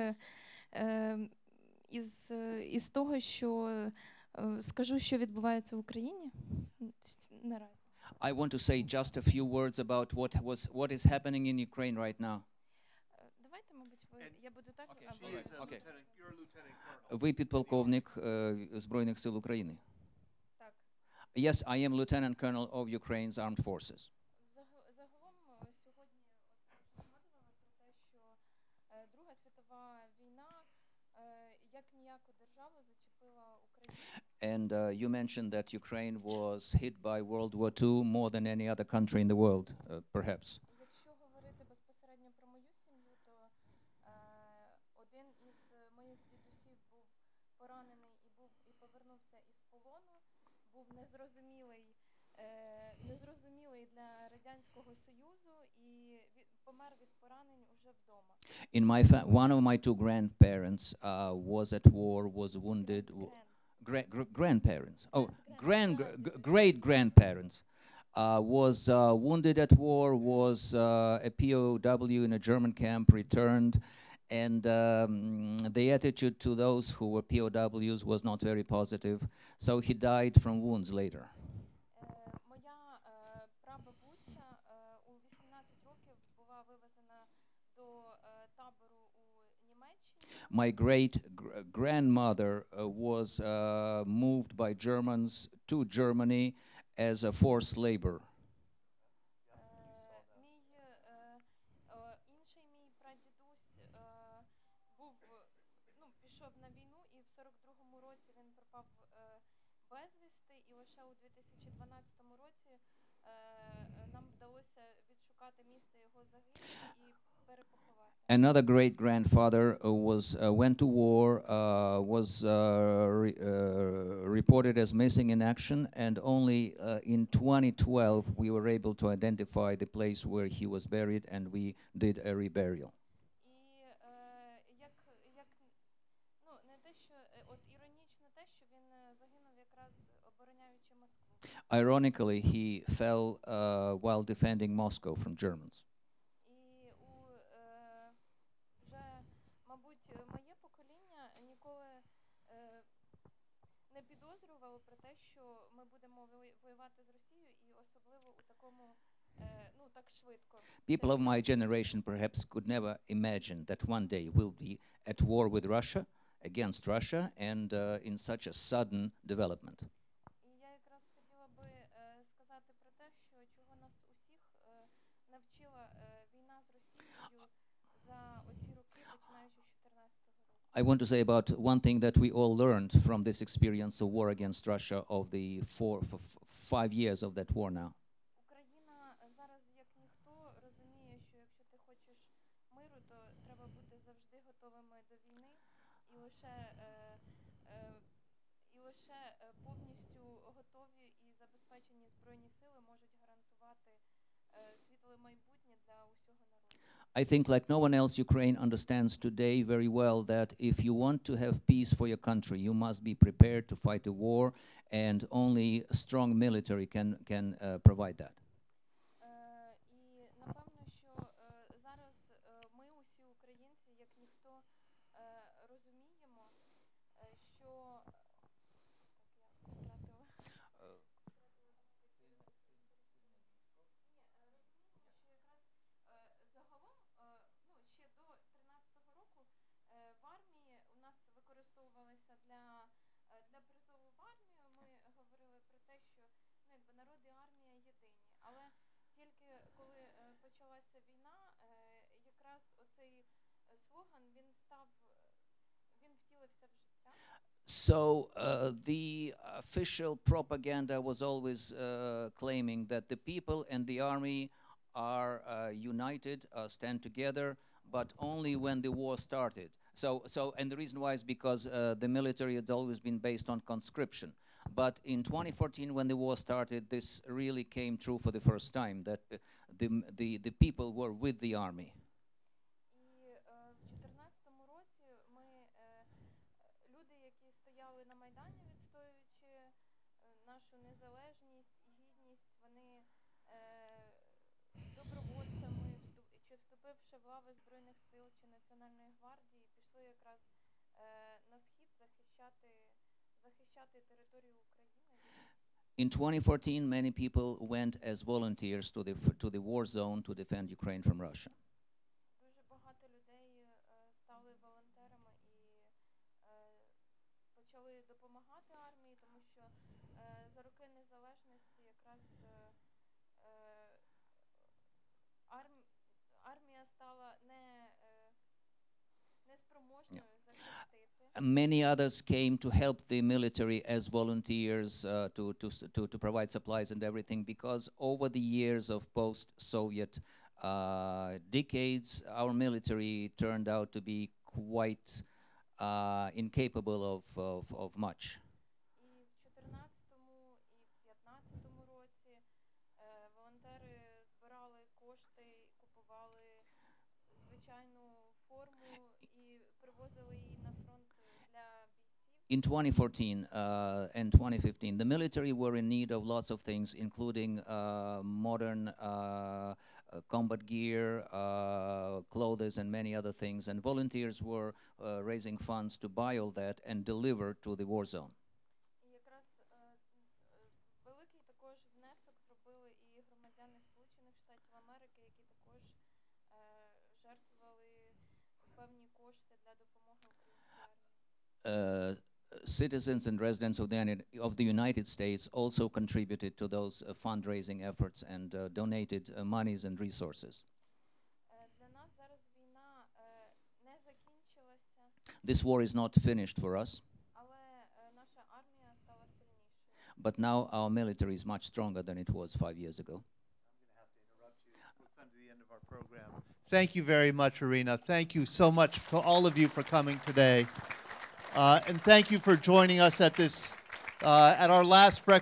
із того, що скажу, що відбувається в Україні наразі. I want to say just a few words about what is happening in Ukraine right now. Давайте, мабуть, я буду так. Okay. Ви підполковник Збройних сил України. Так. Yes, I am Lieutenant Colonel of Ukraine's Armed Forces. Загалом сьогодні згадували про те, що Друга світова війна як ніяку державу зачепила Україну. And you mentioned that Ukraine was hit by World War II more than any other country in the world, perhaps. Якщо говорити безпосередньо про мою сім'ю, то один із моїх дідусів був поранений і повернувся із полону, був незрозумілий для Радянського Союзу і помер від поранень уже вдома. One of my two grandparents was at war, was wounded. Grandparents. Oh, great grandparents. Was wounded at war, was a POW in a German camp, returned, and the attitude to those who were POWs was not very positive, so he died from wounds later. Моя прабабуся у 18 років була вивезена до табору у Німеччині. My great-grandmother was moved by Germans to Germany as a forced labor. Інший мій прадідусь пішов на війну, і в 42-му році він пропав безвісти, і лише у 2012 році нам вдалося відшукати місце його загибелі і перепоховати. Another great-grandfather went to war, was reported as missing in action, and only in 2012 we were able to identify the place where he was buried, and we did a reburial. Ironically, he fell while defending Moscow from Germans. Моє покоління ніколи не підозрювало про те, що ми будемо воювати з Росією, і особливо у такому так швидко. People of my generation perhaps could never imagine that one day we'll be at war with Russia, against Russia, and in such a sudden development. І я якраз хотіла би сказати про те, що чого нас усіх навчила війна з Росією за оці роки, починаючи з 14-го року. I want to say about one thing that we all learned from this experience of war against Russia of the 5 years of that war now. Україна зараз як ніхто розуміє, що якщо ти хочеш миру, то треба бути завжди готовими до війни, і лише повністю готові і забезпечені збройні сили можуть гарантувати світле майбутнє для усього народу. I think, like no one else, Ukraine understands today very well that if you want to have peace for your country, you must be prepared to fight a war, and only a strong military can provide that. І напевно, що зараз ми усі українці, як ніхто, розуміємо, що ще до 13-го року в армії у нас використовувалися для призову в армію. Ми говорили про те, що народ і армія єдині. Але тільки коли почалася війна, якраз оцей слоган він втілився в життя. So the official propaganda was always claiming that the people and the army are united, stand together, but only when the war started. And the reason why is because the military had always been based on conscription. But in 2014, when the war started, this really came true for the first time, that the people were with the army. Стояли на Майдані, відстоюючи нашу незалежність і гідність, вони добровольцями, чи вступивши в лави Збройних сил чи Національної гвардії, пішли захищати територію України від Росії. In 2014, many people went as volunteers to the war zone to defend Ukraine from Russia. Дуже багато людей стали волонтерами і почали допомагати армії, тому що за роки незалежності якраз армія стала неспроможною захистити. Many others came to help the military as volunteers to provide supplies and everything, because over the years of post-Soviet decades, our military turned out to be quite incapable of much. І в 14-му, і в 15-му році волонтери збирали кошти, купували звичайну форму і привозили її на фронт для бійців. In 2014 and 2015, the military were in need of lots of things, including modern combat gear, clothes, and many other things. And volunteers were raising funds to buy all that and deliver to the war zone. І якраз великий також внесок зробили і громадяни Сполучених Штатів Америки, які також жертвували певні кошти для допомоги українській армії. Citizens and residents of the United States also contributed to those fundraising efforts and donated monies and resources. Для нас зараз війна не закінчилася, This war is not finished for us, але наша армія стала сильнішою. but now our military is much stronger than it was 5 years ago. I'm going to have to interrupt you. We've come to the end of our program. Thank you very much, Irina. Thank you so much to all of you for coming today. And thank you for joining us at our last breakfast.